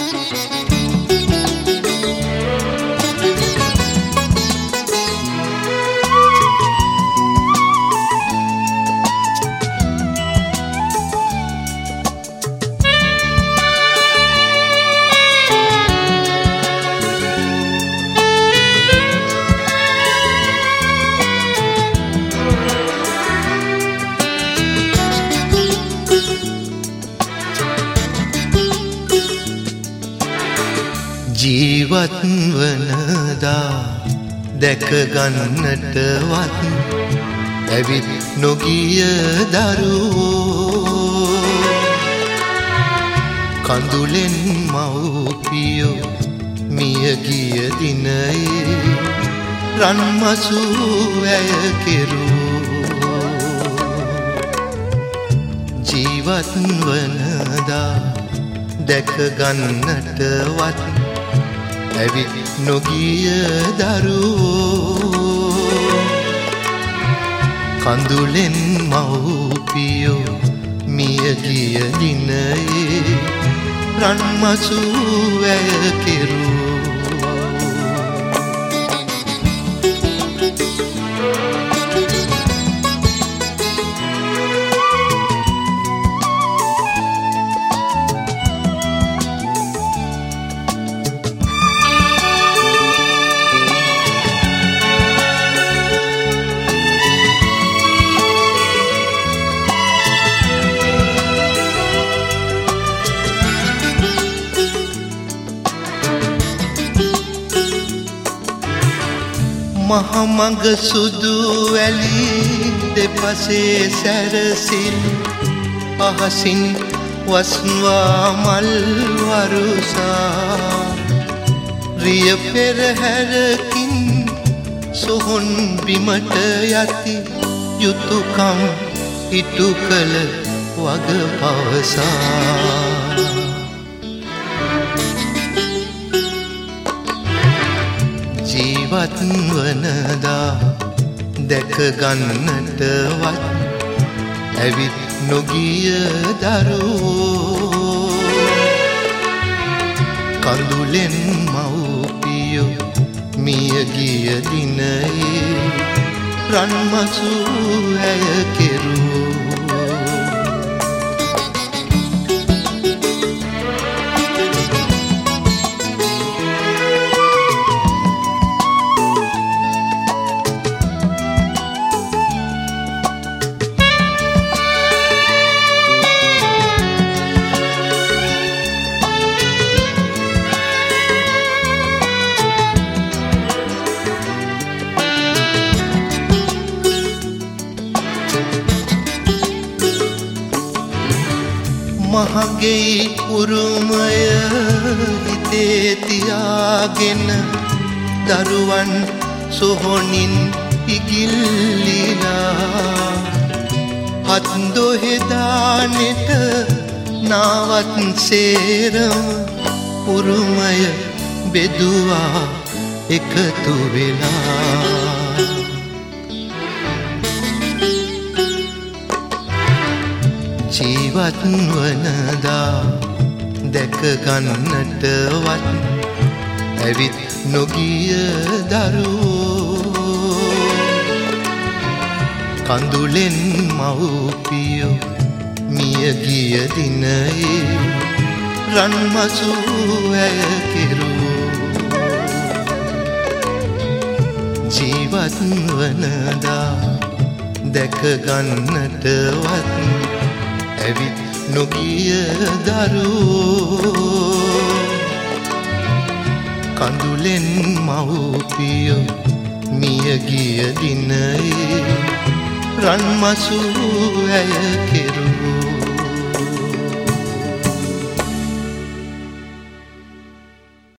ජීවත් වනදා දැක ගන්නටවත් ඇවිත් නොගිය දරුවෝ කඳුලෙන් මව්පියෝ මිය ගිය දිනයේ රන්මසු වැය කෙරුවෝ ජීවත් වනදා දැක ගන්නටවත් ඇවිත් නොගිය දරුවෝ කඳුලෙන් මව්පියෝ මිය ගිය දිනයේ රන්මසු වැය කෙරුවෝ මහමඟ සුදු වැලි දෙපසේ සැරසිල් අහසින් වස්වා මල් වරුසා රිය පෙරහැරකින් සොහොන් බිමට යති යුතුයකම් ඉටු කළ වග පවසා ජීවත් වනදා දැක ගන්නටවත් ඇවිත් නොගිය දරුවෝ කඳුලෙන් මව්පියෝ මිය ගිය දිනයේ රන්මසු වැය කෙරුවෝ මහගේ උරුමය හිතේ තියාගෙන දරුවන් සොහොනින් ඉගිල්ලිලා හත් දොහෙදානෙට නාවත් සේරම උරුමය බෙදුවා එකතු වෙලා ජීවත් වනදා දැක ගන්නටවත් ඇවිත් නොගිය දරුවෝ කඳුලෙන් මව්පියෝ මිය ගිය දිනයේ රන්මසු වැය කෙරුවෝ ජීවත් වනදා දැක ගන්නටවත් ඇවිත් නොගිය දරුවෝ කඳුලෙන් මව්පියෝ මිය ගිය දිනයේ රන්මසු වැය කෙරුවෝ